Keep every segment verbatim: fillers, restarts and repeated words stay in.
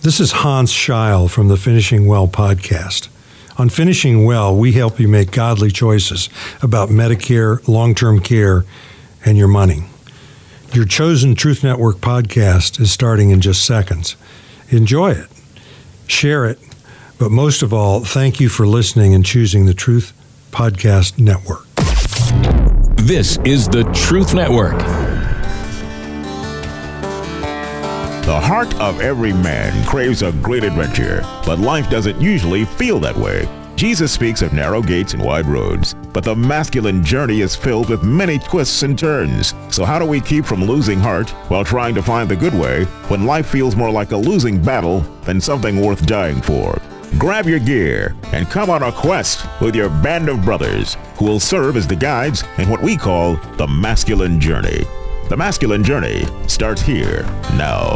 This is Hans Scheil from the Finishing Well podcast. On Finishing Well, we help you make godly choices about Medicare, long-term care, and your money. Your chosen Truth Network podcast is starting in just seconds. Enjoy it, share it, but most of all, thank you for listening and choosing the Truth Podcast Network. This is the Truth Network. The heart of every man craves a great adventure, but life doesn't usually feel that way. Jesus speaks of narrow gates and wide roads, but the masculine journey is filled with many twists and turns. So how do we keep from losing heart while trying to find the good way when life feels more like a losing battle than something worth dying for? Grab your gear and come on a quest with your band of brothers who will serve as the guides in what we call the masculine journey. The masculine journey starts here now.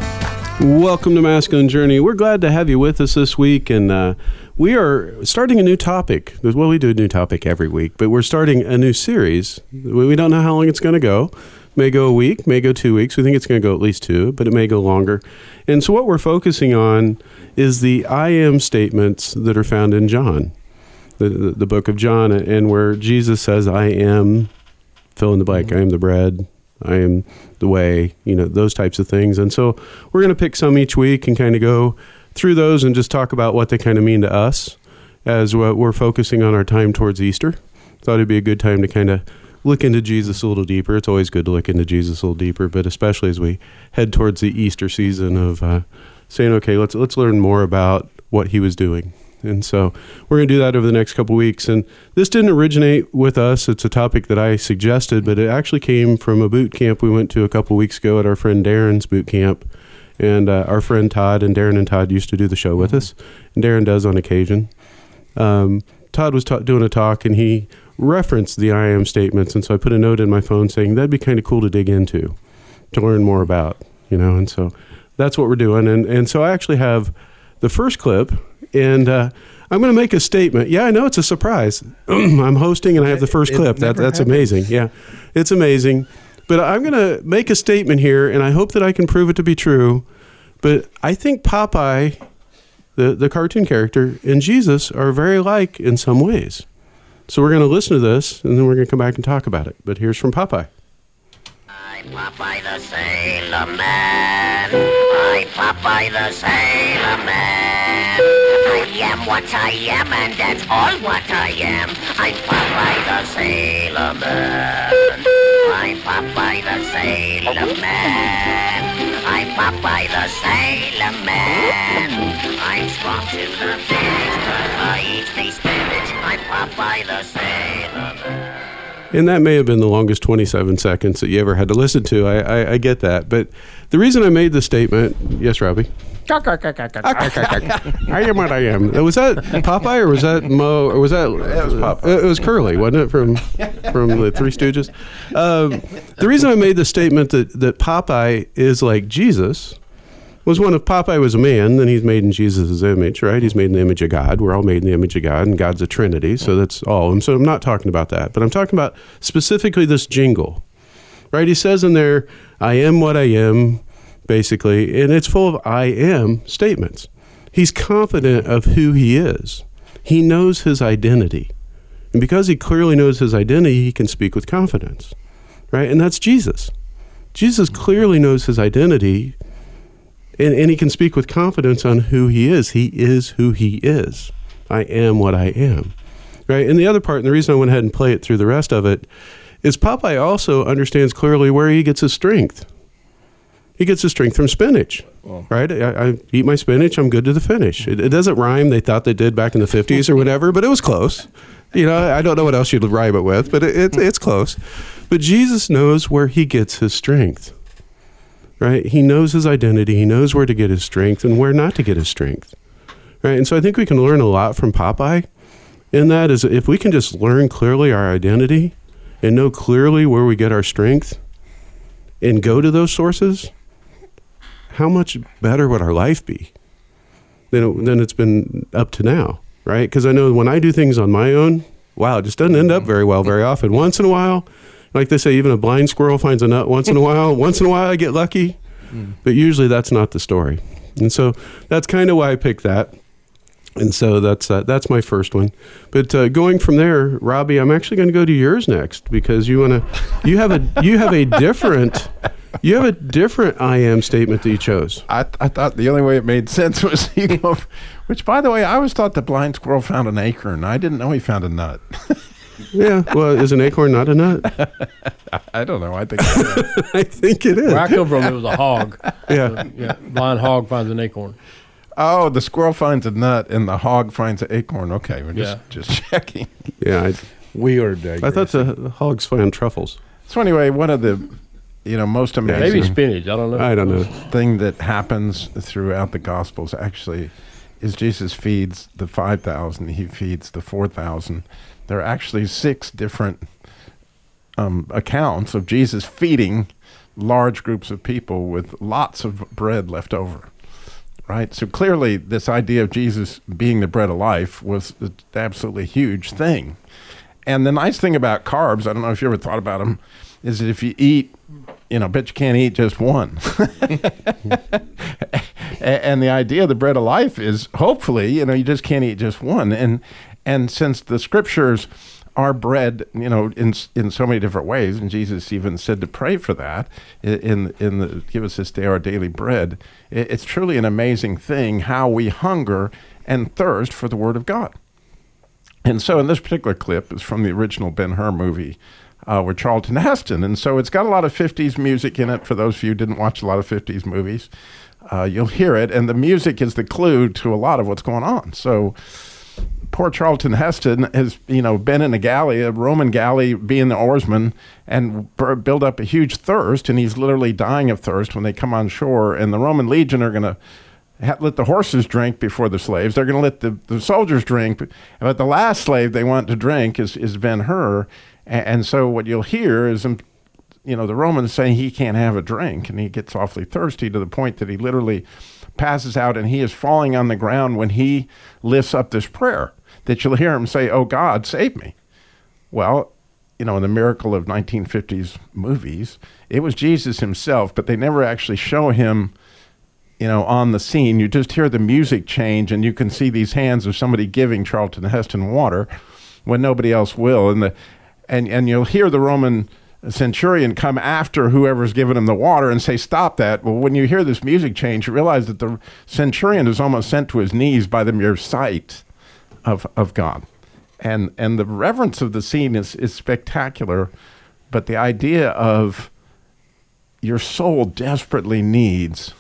Welcome to Masculine Journey. We're glad to have you with us this week, and uh, we are starting a new topic. Well, we do a new topic every week, but we're starting a new series. We don't know how long it's going to go. May go a week, may go two weeks. We think it's going to go at least two, but it may go longer. And so what we're focusing on is the I am statements that are found in John, the, the, the book of John, and where Jesus says, I am, fill in the blank, I am the bread, I am the way, you know, those types of things. And so we're going to pick some each week and kind of go through those and just talk about what they kind of mean to us as we're focusing on our time towards Easter. Thought it'd be a good time to kind of look into Jesus a little deeper. It's always good to look into Jesus a little deeper, but especially as we head towards the Easter season of uh, saying, okay, let's let's learn more about what he was doing. And so we're going to do that over the next couple of weeks. And this didn't originate with us. It's a topic that I suggested, but it actually came from a boot camp we went to a couple of weeks ago at our friend Darren's boot camp. And uh, our friend Todd, and Darren and Todd used to do the show with us, and Darren does on occasion. Um, Todd was ta- doing a talk, and he referenced the I am statements. And so I put a note in my phone saying that'd be kind of cool to dig into, to learn more about, you know. And so that's what we're doing. And, and so I actually have the first clip. And uh, I'm going to make a statement. Yeah, I know it's a surprise. I'm hosting and I have the first it, clip. It that That's happens. amazing. Yeah, it's amazing. But I'm going to make a statement here, and I hope that I can prove it to be true. But I think Popeye, the, the cartoon character, and Jesus are very alike in some ways. So we're going to listen to this, and then we're going to come back and talk about it. But here's from Popeye. I'm Popeye the Sailor Man. I'm Popeye the Sailor Man. I am what I am, and that's all what I am. I'm Popeye the Sailor Man. I'm Popeye the Sailor Man. I'm Popeye the Sailor Man. I'm strong to the finish, but I eat the spinach. I'm Popeye the Sailor Man. And that may have been the longest twenty-seven seconds that you ever had to listen to. I, I, I get that. But the reason I made the statement, yes, Robbie? I am what I am. Was that Popeye or was that Mo? Or was that? It was Popeye. It was Curly, wasn't it, from from the Three Stooges? Um, the reason I made the statement that, that Popeye is like Jesus was one, if Popeye was a man, then he's made in Jesus' image, right? He's made in the image of God. We're all made in the image of God, and God's a Trinity, so that's all. And so I'm not talking about that, but I'm talking about specifically this jingle, right? He says in there, I am what I am, basically, and it's full of I am statements. He's confident of who he is. He knows his identity. And because he clearly knows his identity, he can speak with confidence, right? And that's Jesus. Jesus clearly knows his identity, And, and he can speak with confidence on who he is. He is who he is. I am what I am. Right? And the other part, and the reason I went ahead and play it through the rest of it, is Popeye also understands clearly where he gets his strength. He gets his strength from spinach. Well, right? I, I eat my spinach, I'm good to the finish. It, it doesn't rhyme. They thought they did back in the fifties or whatever, but it was close. You know, I don't know what else you'd rhyme it with, but it, it, it's close. But Jesus knows where he gets his strength. Right? He knows his identity. He knows where to get his strength and where not to get his strength. Right? And so I think we can learn a lot from Popeye. And that is, if we can just learn clearly our identity and know clearly where we get our strength and go to those sources, how much better would our life be than, it, than it's been up to now, right? Because I know when I do things on my own, wow, it just doesn't end up very well very often. Once in a while, like they say, even a blind squirrel finds a nut once in a while. Once in a while, I get lucky. Mm. But usually that's not the story. And so that's kind of why I picked that. And so that's uh, that's my first one. But uh, going from there, Robbie, I'm actually going to go to yours next because you want to. You have a you have a different you have a different I am statement that you chose. I, I thought the only way it made sense was you go, which, by the way, I always thought the blind squirrel found an acorn. I didn't know he found a nut. Yeah, well, is an acorn not a nut? I don't know. I think it is. I think it is. Where I come from, it was a hog. Yeah. Uh, yeah. Blind hog finds an acorn. Oh, the squirrel finds a nut and the hog finds an acorn. Okay, we're just, Yeah. just checking. Yeah, I, We are I thought the, the hogs found truffles. So anyway, one of the, you know, most amazing Maybe spinach. I don't know. I don't know. thing that happens throughout the Gospels actually is Jesus feeds the five thousand. He feeds the four thousand. There are actually six different um, accounts of Jesus feeding large groups of people with lots of bread left over. Right? So clearly this idea of Jesus being the bread of life was an absolutely huge thing. And the nice thing about carbs, I don't know if you ever thought about them, is that if you eat, you know, bet you can't eat just one. And the idea of the bread of life is hopefully, you know, you just can't eat just one. And and since the scriptures are bread, you know, in in so many different ways, and Jesus even said to pray for that in in the give us this day our daily bread. It, it's truly an amazing thing how we hunger and thirst for the Word of God. And so in this particular clip is from the original Ben-Hur movie uh, with Charlton Heston. And so it's got a lot of fifties music in it. For those of you who didn't watch a lot of fifties movies, uh, you'll hear it. And the music is the clue to a lot of what's going on. So poor Charlton Heston has, you know, been in a galley, a Roman galley, being the oarsman, and b- build up a huge thirst. And he's literally dying of thirst when they come on shore. And the Roman legion are going to Ha- let the horses drink before the slaves. They're going to let the, the soldiers drink. But the last slave they want to drink is, is Ben-Hur. And, and so what you'll hear is, um, you know, the Romans saying he can't have a drink. And he gets awfully thirsty to the point that he literally passes out and he is falling on the ground when he lifts up this prayer that you'll hear him say, "Oh God, save me." Well, you know, in the miracle of nineteen fifties movies, it was Jesus himself, but they never actually show him, you know, on the scene. You just hear the music change and you can see these hands of somebody giving Charlton Heston water when nobody else will. And the and, and you'll hear the Roman centurion come after whoever's giving him the water and say, "Stop that." Well, when you hear this music change, you realize that the centurion is almost sent to his knees by the mere sight of, of God. And and the reverence of the scene is, is spectacular, but the idea of your soul desperately needs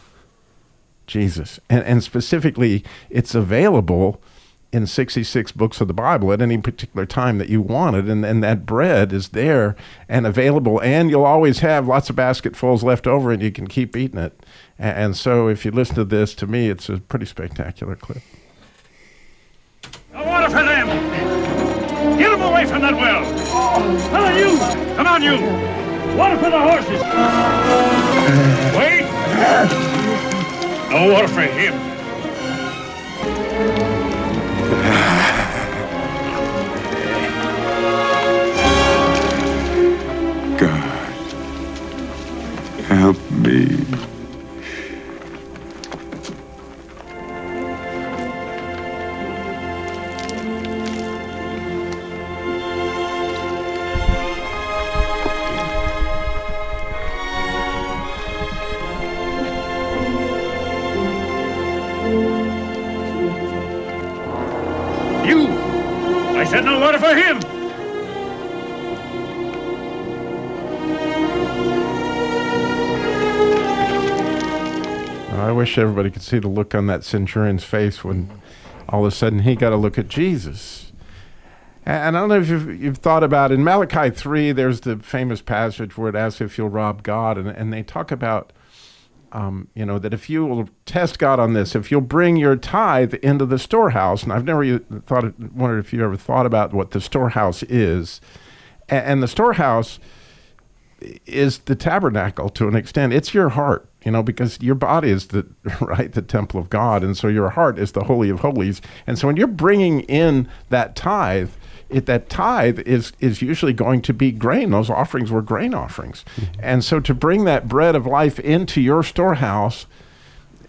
Jesus. And, and specifically, it's available in sixty-six books of the Bible at any particular time that you want it. And, and that bread is there and available. And you'll always have lots of basketfuls left over and you can keep eating it. And, and so if you listen to this, to me, it's a pretty spectacular clip. No water for them! Get them away from that well! Come on, you! Come on, you! Water for the horses! Wait! No water for him. God, help me. You! I said no water for him! I wish everybody could see the look on that centurion's face when all of a sudden he got to look at Jesus. And I don't know if you've, you've thought about, in Malachi three, there's the famous passage where it asks if you'll rob God. And, and they talk about, um, you know, that if you will test God on this, if you'll bring your tithe into the storehouse. And I've never e- thought, wondered if you ever thought about what the storehouse is. And, and the storehouse is the tabernacle to an extent. It's your heart, you know, because your body is the right the temple of God, and so your heart is the holy of holies. And so when you're bringing in that tithe, it, that tithe is is usually going to be grain. Those offerings were grain offerings. Mm-hmm. And so to bring that bread of life into your storehouse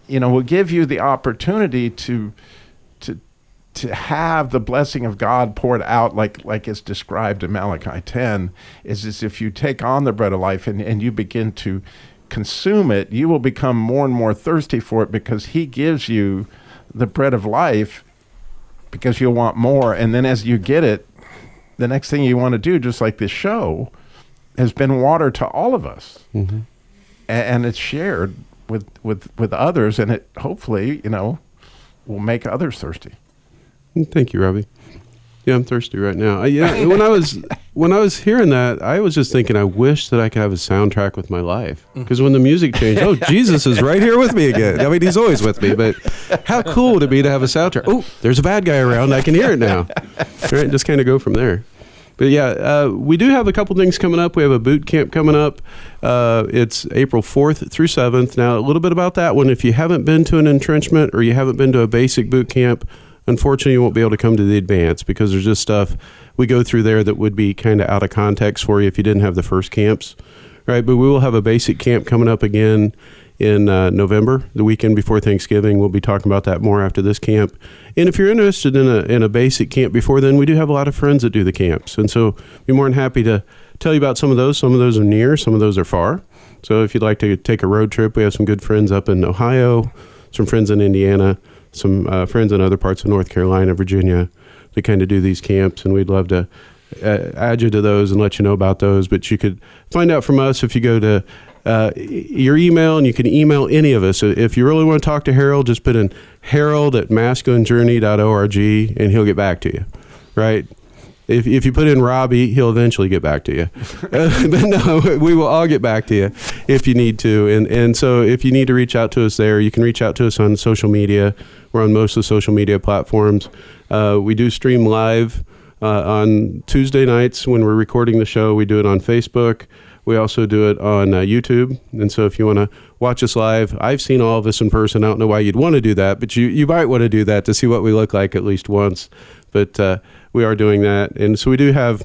you know, will give you the opportunity to to to have the blessing of God poured out like like it's described in Malachi ten, is as if you take on the bread of life and, and you begin to consume it, you will become more and more thirsty for it, because he gives you the bread of life because you'll want more. And then as you get it, the next thing you want to do, just like this show, has been water to all of us. Mm-hmm. A- and it's shared with, with, with others, and it hopefully, you know, will make others thirsty. Thank you, Robbie. Yeah, I'm thirsty right now. I, yeah, when I was when I was hearing that, I was just thinking, I wish that I could have a soundtrack with my life. Because when the music changed, oh, Jesus is right here with me again. I mean, he's always with me, but how cool would it be to have a soundtrack? Oh, there's a bad guy around. I can hear it now. Right, just kind of go from there. But yeah, uh, we do have a couple things coming up. We have a boot camp coming up. Uh, it's April fourth through seventh. Now, a little bit about that one. If you haven't been to an entrenchment or you haven't been to a basic boot camp, unfortunately, you won't be able to come to the advanced, because there's just stuff we go through there that would be kind of out of context for you if you didn't have the first camps, right? But we will have a basic camp coming up again in uh, November, the weekend before Thanksgiving. We'll be talking about that more after this camp. And if you're interested in a in a basic camp before then, we do have a lot of friends that do the camps. And so be more than happy to tell you about some of those. Some of those are near, some of those are far. So if you'd like to take a road trip, we have some good friends up in Ohio, some friends in Indiana, some uh, friends in other parts of North Carolina, Virginia, that kind of do these camps, and we'd love to uh, add you to those and let you know about those. But you could find out from us if you go to uh, your email, and you can email any of us. So if you really want to talk to Harold, just put in Harold at masculine journey dot org, and he'll get back to you, right? If if you put in Robbie, he'll eventually get back to you. Uh, but no, we will all get back to you if you need to. And and so if you need to reach out to us there, you can reach out to us on social media. We're on most of the social media platforms. Uh, we do stream live uh, on Tuesday nights when we're recording the show. We do it on Facebook. We also do it on uh, YouTube. And so if you want to watch us live, I've seen all of us in person. I don't know why you'd want to do that, but you, you might want to do that to see what we look like at least once. But uh, we are doing that. And so we do have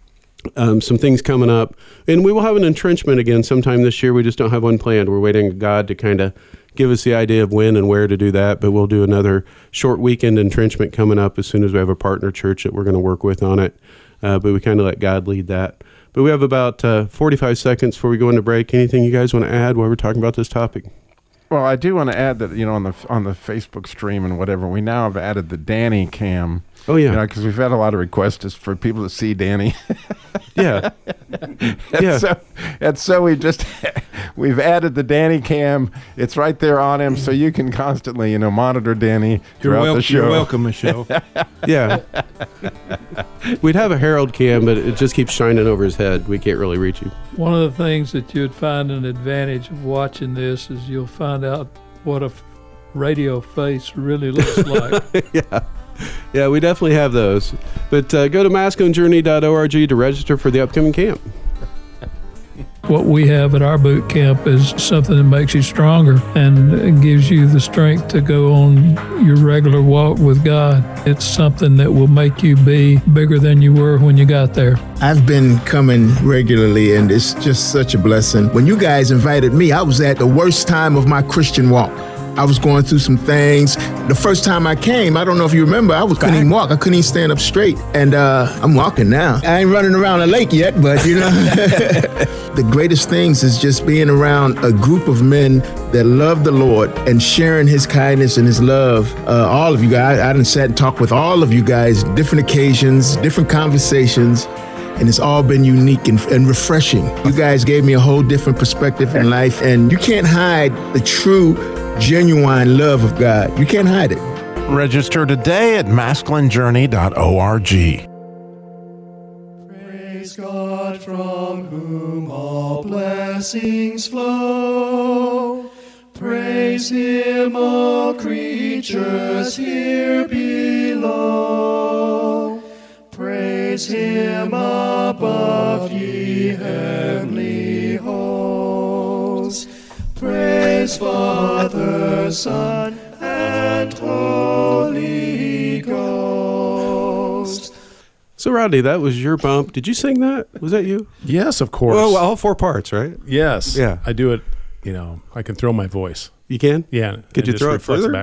um, some things coming up. And we will have an entrenchment again sometime this year. We just don't have one planned. We're waiting on God to kind of give us the idea of when and where to do that. But we'll do another short weekend entrenchment coming up as soon as we have a partner church that we're going to work with on it. Uh, but we kind of let God lead that. But we have about uh, forty-five seconds before we go into break. Anything you guys want to add while we're talking about this topic? Well, I do want to add that, you know, on the on the Facebook stream and whatever, we now have added the Danny cam. Oh, yeah. You know, because we've had a lot of requests just for people to see Danny. Yeah. and yeah. So, and so we just, we've added the Danny cam. It's right there on him, so you can constantly, you know, monitor Danny throughout wel- the show. You're welcome, Michelle. Yeah. We'd have a Harold cam, but it just keeps shining over his head. We can't really reach you. One of the things that you'd find an advantage of watching this is you'll find out what a f- radio face really looks like. Yeah. Yeah, we definitely have those. But uh, go to masculine journey dot org to register for the upcoming camp. What we have at our boot camp is something that makes you stronger and gives you the strength to go on your regular walk with God. It's something that will make you be bigger than you were when you got there. I've been coming regularly, and it's just such a blessing. When you guys invited me, I was at the worst time of my Christian walk. I was going through some things. The first time I came, I don't know if you remember, I was, couldn't even walk. I couldn't even stand up straight. And uh, I'm walking now. I ain't running around a lake yet, but you know. The greatest things is just being around a group of men that love the Lord and sharing his kindness and his love. Uh, all of you guys, I done sat and talked with all of you guys, different occasions, different conversations. And it's all been unique and, and refreshing. You guys gave me a whole different perspective in life, and you can't hide the true, genuine love of God. You can't hide it. Register today at masculine journey dot org. Praise God, from whom all blessings flow. Praise him, all creatures here below. Praise him above, ye heavenly hosts. Praise Father, Son, and Holy Ghost. So, Rodney, that was your bump. Did you sing that? Was that you? Yes, of course. Well, all four parts, right? Yes. Yeah. I do it, you know, I can throw my voice. You can? Yeah. Could you just throw it reflects further?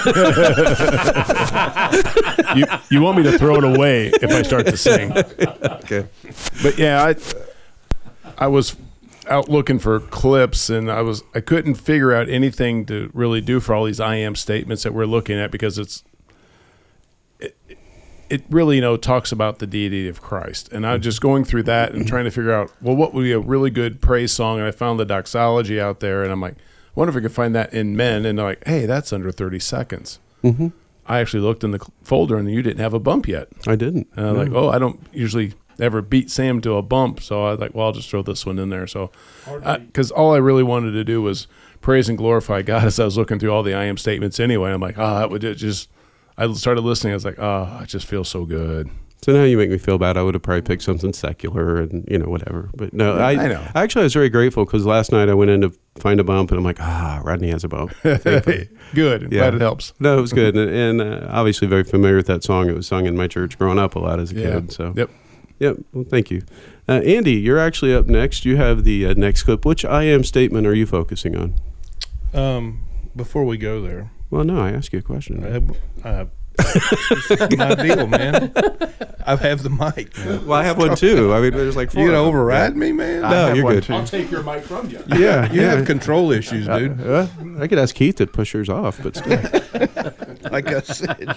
back. you, you want me to throw it away if I start to sing. Okay. But yeah, I I was out looking for clips, and I was I couldn't figure out anything to really do for all these I am statements that we're looking at, because it's it, it really, you know, talks about the deity of Christ. And I was just going through that and trying to figure out, well, what would be a really good praise song? And I found the doxology out there, and I'm like, I wonder if I could find that in men. And they're like, hey, that's under thirty seconds. Mm-hmm. I actually looked in the folder, and you didn't have a bump yet. I didn't. And I'm no. like, oh, I don't usually ever beat Sam to a bump. So I was like, well, I'll just throw this one in there. So, because all I really wanted to do was praise and glorify God as I was looking through all the I am statements anyway. I'm like, oh, that would it just, I started listening. I was like, oh, it just feels so good. So now you make me feel bad. I would have probably picked something secular and, you know, whatever. But no, I, I know. Actually, I was very grateful because last night I went in to find a bump, and I'm like, ah, Rodney has a bump. Good. Yeah. Glad it helps. No, it was good. And, and uh, obviously very familiar with that song. It was sung in my church growing up a lot as a Yeah. kid. So Yep. Yep. Well, thank you. Uh, Andy, you're actually up next. You have the uh, next clip. Which I am statement are you focusing on? Um, before we go there. Well, no, I asked you a question. Uh, uh, this is my deal, man. I have the mic. Man. Well, I have one too. I mean, there's like four. You gonna override me, man? No, you're good. I'll take your mic from you. Yeah, You yeah. have control issues, dude. Uh, I could ask Keith to push yours off, but still. Like I said.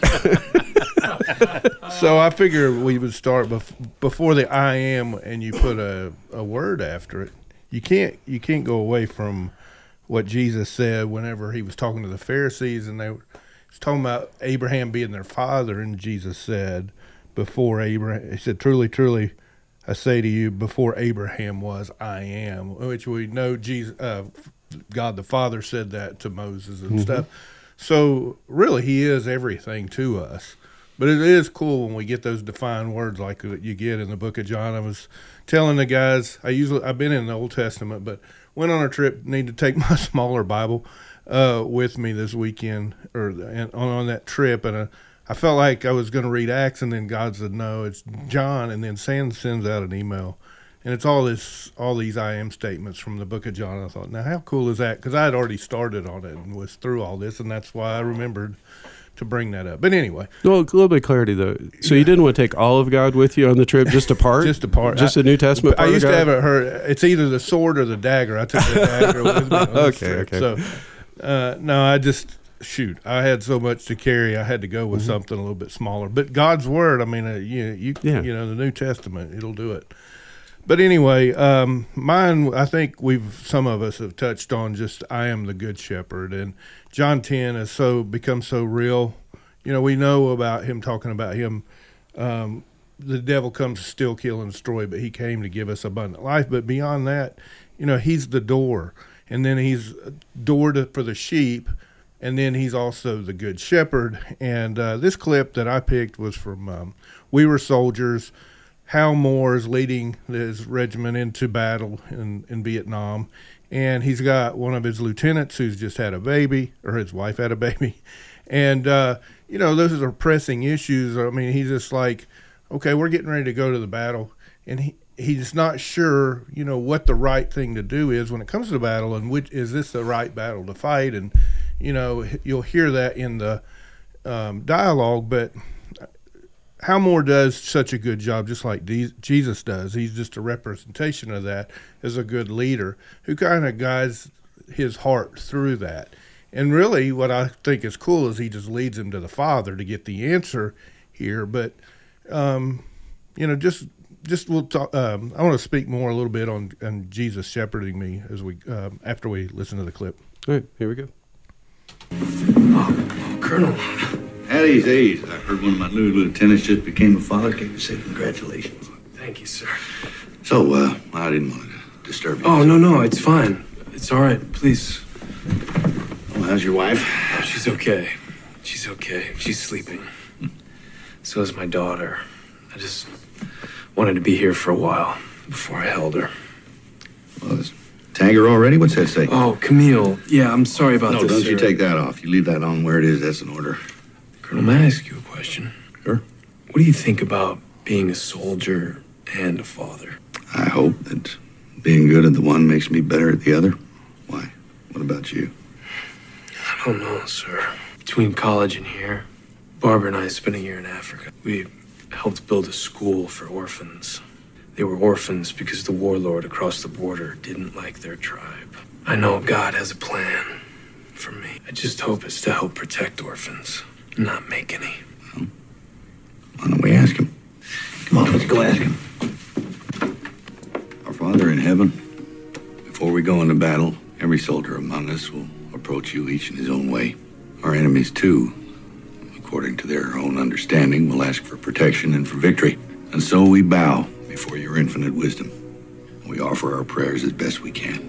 So I figure we would start bef- before the I am, and you put a, a word after it. You can't you can't go away from what Jesus said whenever he was talking to the Pharisees, and they were he was talking about Abraham being their father, and Jesus said, before Abraham, he said, truly, truly, I say to you, before Abraham was, I am, which we know Jesus, uh, God the Father said that to Moses and mm-hmm. stuff. So really, he is everything to us. But it is cool when we get those defined words like you get in the book of John. I was telling the guys, I usually I've been in the Old Testament, but went on a trip, need to take my smaller Bible uh, with me this weekend or and on, on that trip, and uh, I felt like I was going to read Acts, and then God said no, it's John, and then Sam sends out an email, and it's all this, all these I am statements from the book of John. I thought, now how cool is that? Because I had already started on it and was through all this, and that's why I remembered to bring that up. But anyway. Well, a little bit of clarity, though. So you didn't want to take all of God with you on the trip, just a part? Just a part. Just a New Testament part I used of to God? have it heard, it's either the sword or the dagger. I took the dagger with me on this Okay, trip. okay. So, uh, no, I just, shoot, I had so much to carry, I had to go with Mm-hmm. something a little bit smaller. But God's Word, I mean, uh, you, you, Yeah. you know, the New Testament, it'll do it. But anyway, um, mine, I think we've, some of us have touched on just, I am the good shepherd. And John ten has so become so real. You know, we know about him talking about him. Um, the devil comes to steal, kill, and destroy, but he came to give us abundant life. But beyond that, you know, he's the door. And then he's a door to, for the sheep. And then he's also the good shepherd. And uh, this clip that I picked was from um, We Were Soldiers. Hal Moore is leading his regiment into battle in, in Vietnam. And he's got one of his lieutenants who's just had a baby, or his wife had a baby. And, uh, you know, those are pressing issues. I mean, he's just like, okay, we're getting ready to go to the battle. And he, he's not sure, you know, what the right thing to do is when it comes to the battle, and which is this the right battle to fight? And, you know, you'll hear that in the um, dialogue, but Hal Moore does such a good job, just like De- Jesus does. He's just a representation of that as a good leader who kind of guides his heart through that. And really what I think is cool is he just leads him to the Father to get the answer here. But, um, you know, just just we'll talk. Um, I want to speak more a little bit on, on Jesus shepherding me as we um, after we listen to the clip. All right, here we go. Oh, Colonel. At his age, I heard one of my new lieutenants just became a father. Can you say congratulations? Thank you, sir. So, uh, I didn't want to disturb you. Oh, no, no, it's fine. It's all right. Please. Well, how's your wife? Oh, she's okay. She's okay. She's sleeping. So is my daughter. I just wanted to be here for a while before I held her. Well, is tag her already? What's that say? Oh, Camille. Yeah, I'm sorry about no, this. No, don't you sir. take that off. You leave that on where it is. That's an order. Colonel, may I ask you a question? Sure. What do you think about being a soldier and a father? I hope that being good at the one makes me better at the other. Why? What about you? I don't know, sir. Between college and here, Barbara and I spent a year in Africa. We helped build a school for orphans. They were orphans because the warlord across the border didn't like their tribe. I know God has a plan for me. I just hope it's to help protect orphans, not make any. Well, why don't we ask him? Come on, let's go ask him. Our Father in heaven, before we go into battle, every soldier among us will approach you each in his own way. Our enemies, too, according to their own understanding, will ask for protection and for victory. And so we bow before your infinite wisdom. We offer our prayers as best we can.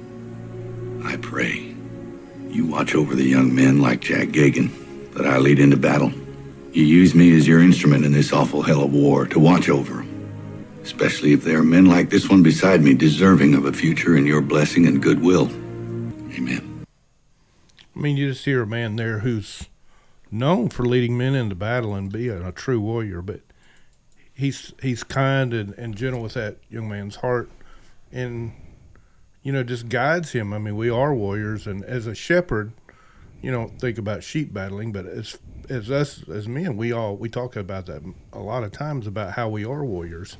I pray you watch over the young men like Jack Gagan that I lead into battle. You use me as your instrument in this awful hell of war to watch over them, especially if there are men like this one beside me deserving of a future in your blessing and goodwill. Amen. I mean, you just hear a man there who's known for leading men into battle and being a true warrior, but he's he's kind and, and gentle with that young man's heart, and you know, just guides him. I mean, we are warriors, and as a shepherd, you don't think about sheep battling, but as as us as men, we all we talk about that a lot of times about how we are warriors.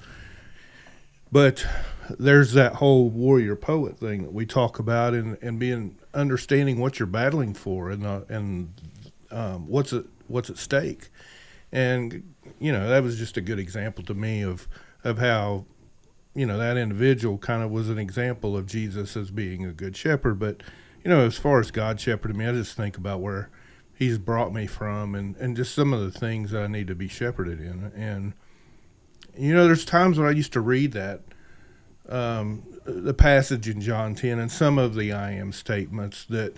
But there's that whole warrior poet thing that we talk about, and, and being understanding what you're battling for, and uh, and um, what's at what's at stake. And you know, that was just a good example to me of of how, you know, that individual kind of was an example of Jesus as being a good shepherd. But you know, as far as God shepherding me, I just think about where He's brought me from, and and just some of the things that I need to be shepherded in. And you know, there's times when I used to read that, um, the passage in John ten and some of the I am statements that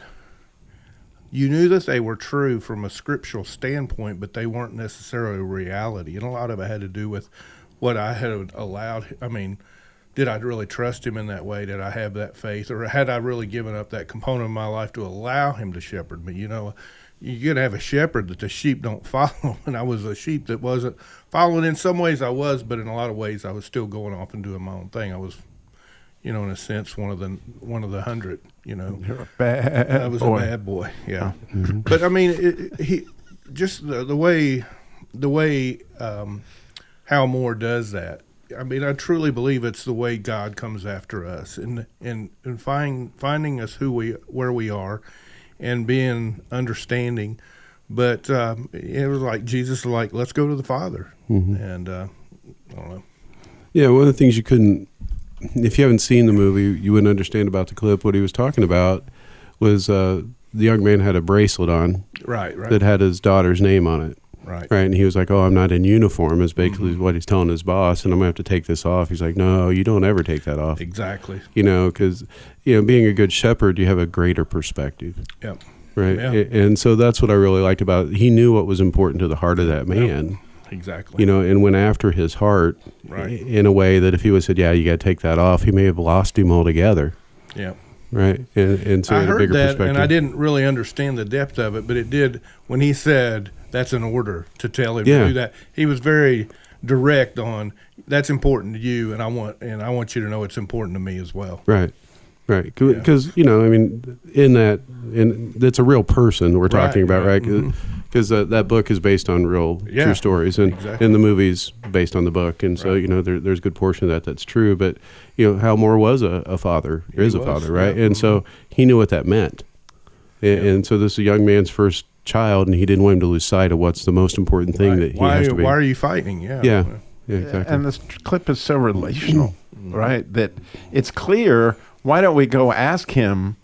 you knew that they were true from a scriptural standpoint, but they weren't necessarily reality. And a lot of it had to do with what I had allowed. I mean, did I really trust Him in that way? Did I have that faith? Or had I really given up that component of my life to allow Him to shepherd me? You know, you got to have a shepherd that the sheep don't follow. And I was a sheep that wasn't following. In some ways I was, but in a lot of ways I was still going off and doing my own thing. I was, you know, in a sense, one of the one of the hundred. You know, You're a bad I was boy. a bad boy. Yeah, Mm-hmm. but I mean, it, he just the, the way the way um, Hal Moore does that. I mean, I truly believe it's the way God comes after us, and and and find, finding us who we where we are, and being understanding. But um, it was like Jesus was like, let's go to the Father, Mhm. and uh, I don't know. Yeah, one of the things you couldn't, if you haven't seen the movie, you wouldn't understand about the clip. What he was talking about was uh, the young man had a bracelet on, Right, right. that had his daughter's name on it. Right. Right. And he was like, oh, I'm not in uniform, is basically mm-hmm. what he's telling his boss, and I'm going to have to take this off. He's like, no, you don't ever take that off. Exactly. You know, because, you know, being a good shepherd, you have a greater perspective. Yep. Right. Yeah. A- And so that's what I really liked about it. He knew what was important to the heart of that man. Yep. Exactly. You know, and went after his heart Right. in a way that if he would have said, yeah, you got to take that off, he may have lost him altogether. Yeah. Right. And, and so I he had a heard bigger that, perspective. and I didn't really understand the depth of it, but it did when he said that's an order to tell him Yeah. to do that. He was very direct on that's important to you, and I want and I want you to know it's important to me as well. Right. Right. Because, you know, I mean, in that, in that's a real person we're talking Right, about, right. right? Because uh, that book is based on real Yeah, true stories, and, exactly. and the movie's based on the book. And so, you know, there, there's a good portion of that that's true. But, you know, Hal Moore was a, a father, He is a was, father, right? yeah. And so he knew what that meant. And, and so this is a young man's first child, and he didn't want him to lose sight of what's the most important thing Right. that he why, has to be. Why are you fighting? Yeah. Yeah. Yeah, exactly. And this clip is so relational, right? That it's clear. Why don't we go ask him?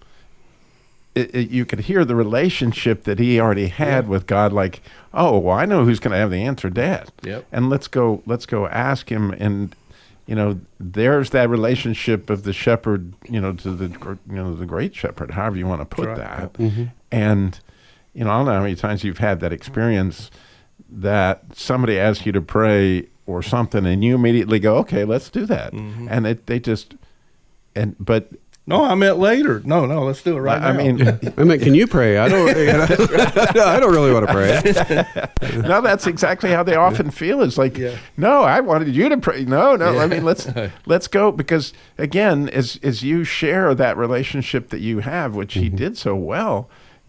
It, it, you could hear the relationship that he already had with God. Like, oh, well, I know who's going to have the answer, Dad. Yep. And let's go. Let's go ask him. And you know, there's that relationship of the shepherd. You know, to the gr- you know the great shepherd, however you want to put Right. that. Mhm. And you know, I don't know how many times you've had that experience that somebody asks you to pray or something, and you immediately go, "Okay, let's do that." Mhm. And it, they just, and but No, I meant later. No, no, let's do it right I now. mean, I mean, can you pray? I don't. no, I don't really want to pray. no, that's exactly how they often feel. It's like, Yeah. no, I wanted you to pray. No, no. Yeah. I mean, let's let's go, because again, as as you share that relationship that you have, which he did so well,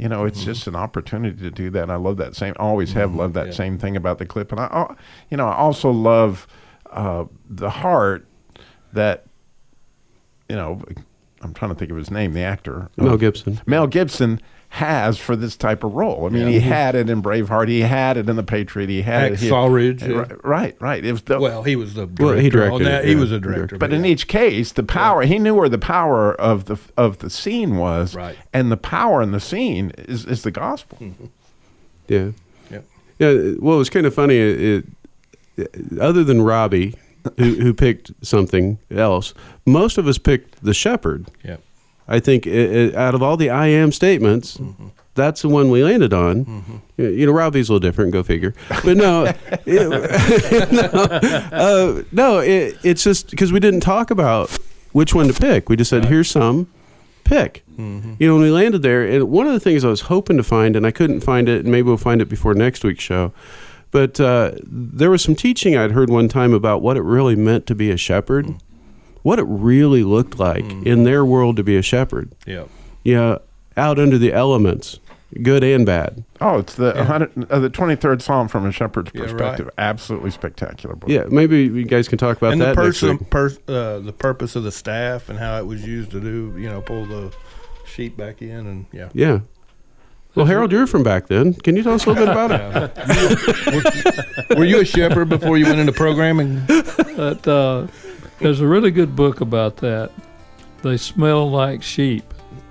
You know, it's just an opportunity to do that. And I love that same, always have loved that Yeah. same thing about the clip. And I, I- you know, I also love uh, the heart that, you know, I'm trying to think of his name, the actor. Mel Uh, Gibson. Mel Gibson has for this type of role. I mean, Yeah. he had it in Braveheart. He had it in The Patriot. He had it here. Hacksaw Ridge, yeah. Right, right, right. It was the, Well, he was the director. Well, he on directed that. it, He yeah. was a director. But in each case, the power, he knew where the power of the of the scene was. Right. And the power in the scene is, is the gospel. Yeah. Yep. Yeah. Well, it was kind of funny. It, it, other than Robbie, who, who picked something else, most of us picked the shepherd. Yeah. I think it, it, out of all the I am statements, Mm-hmm. that's the one we landed on. You, you know, Robbie's a little different. Go figure. But no, it, no, uh, no it, it's just because we didn't talk about which one to pick. We just said, here's some, pick. Mhm. You know, when we landed there, and one of the things I was hoping to find, and I couldn't find it, and maybe we'll find it before next week's show, but uh, there was some teaching I'd heard one time about what it really meant to be a shepherd, mm. what it really looked like mm. in their world to be a shepherd. Yeah. Yeah, out under the elements, good and bad. Oh, it's the Yeah. one hundred, uh, the twenty-third Psalm from a shepherd's Yeah, perspective. right. Absolutely spectacular book. Yeah, maybe you guys can talk about and that the next person, week. pers- uh, the purpose of the staff and how it was used to do, you know, pull the sheep back in, and yeah. Yeah. Well, Harold, you're from back then. Can you tell us a little bit about it? were, were you a shepherd before you went into programming? But, uh, there's a really good book about that. They Smell Like Sheep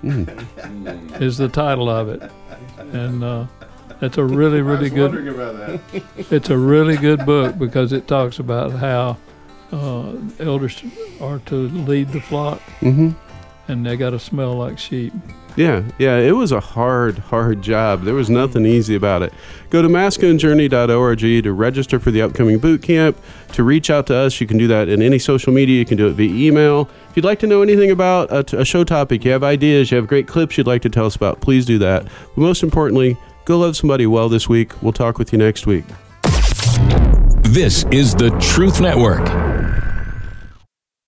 Mm. is the title of it. And uh, it's a really, really good. About that. It's a really good book because it talks about how uh, elders are to lead the flock, Mm-hmm. and they got to smell like sheep. Yeah, yeah, it was a hard, hard job. There was nothing easy about it. Go to masculine journey dot org to register for the upcoming boot camp. To reach out to us, you can do that in any social media. You can do it via email. If you'd like to know anything about a, t- a show topic, you have ideas, you have great clips you'd like to tell us about, please do that. But most importantly, go love somebody well this week. We'll talk with you next week. This is the Truth Network.